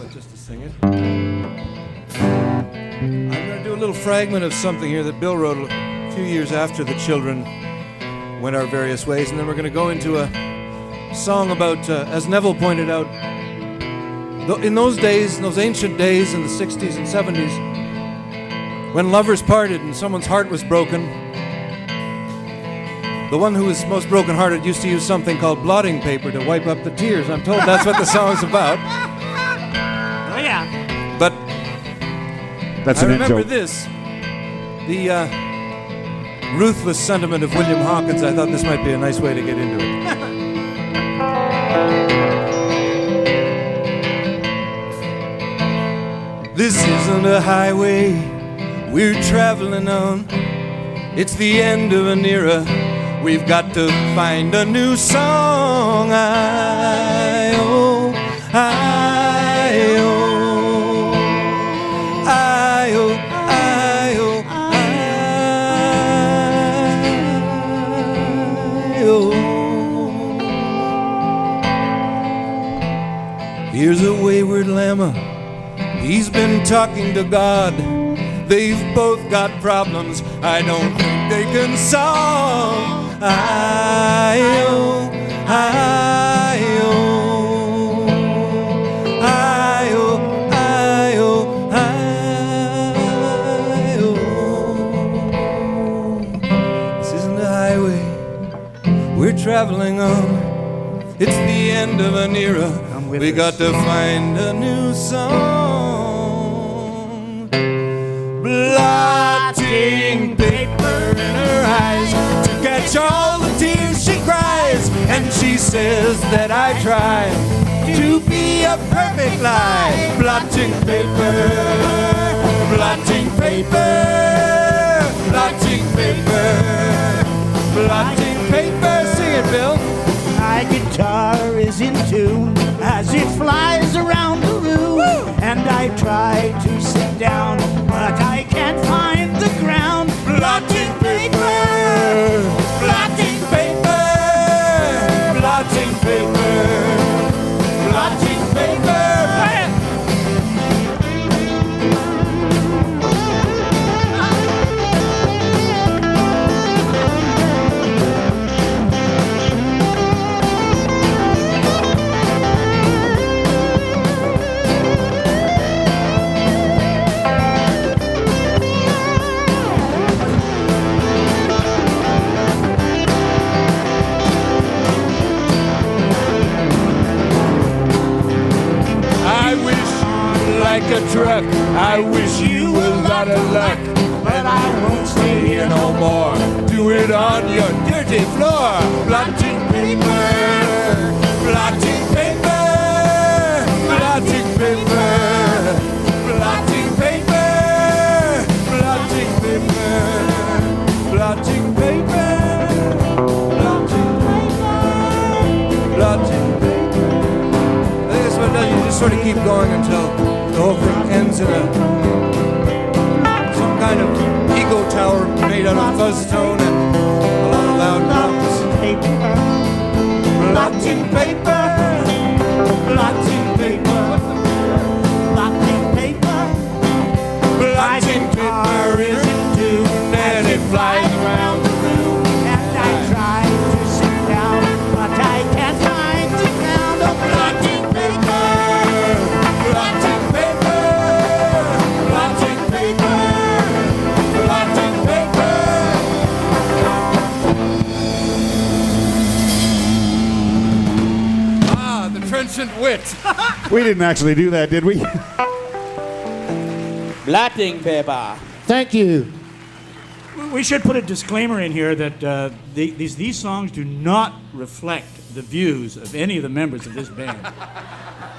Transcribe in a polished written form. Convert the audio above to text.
just to sing it. I'm going to do a little fragment of something here that Bill wrote a few years after the children went our various ways, and then we're going to go into a song about, as Neville pointed out, in those days, in those ancient days in the 60s and 70s, when lovers parted and someone's heart was broken, the one who was most broken-hearted used to use something called blotting paper to wipe up the tears. I'm told that's what the song's about. Oh, yeah. But that's I remember this, the ruthless sentiment of William Hawkins. I thought this might be a nice way to get into it. This isn't a highway we're traveling on. It's the end of an era. We've got to find a new song. I-oh, I-oh, I-oh, I-oh, I-oh. Here's a wayward llama. He's been talking to God. They've both got problems I don't think they can solve. I-oh, I-oh, I-oh, I-oh, I-oh. This isn't a highway we're traveling on. It's the end of an era. We got to find a new song. Blotting paper in her eyes to catch all the tears she cries, and she says that I try to be a perfect lie. Blotting paper, blotting paper, blotting paper, blotting paper. Sing it, Bill. My guitar is in tune as it flies around the room. Woo! And I try to sit down, but I can't find the ground. Blotting paper, blotting paper, blotting paper, blotting paper. Like a truck, I wish you a lot of luck, but I won't stay here no more. Do it on your dirty floor. Blotting paper, blotting paper, blotting paper, blotting paper, blotting paper, blotting paper, blotting paper, blotting paper. I think that's what it does. You just sort of keep going until the whole thing ends in some kind of ego tower made out of fuzz tone and a lot of loud drums. Blotting paper, blotting paper, blotting paper, blotting paper is in tune and it flies around the room. And I try to sit down, but I can't find the ground of blotting paper. Blotting paper, blotting paper, blotting paper. Ah, the trenchant wit. We didn't actually do that, did we? Blotting paper. Thank you. We should put a disclaimer in here that these songs do not reflect the views of any of the members of this band.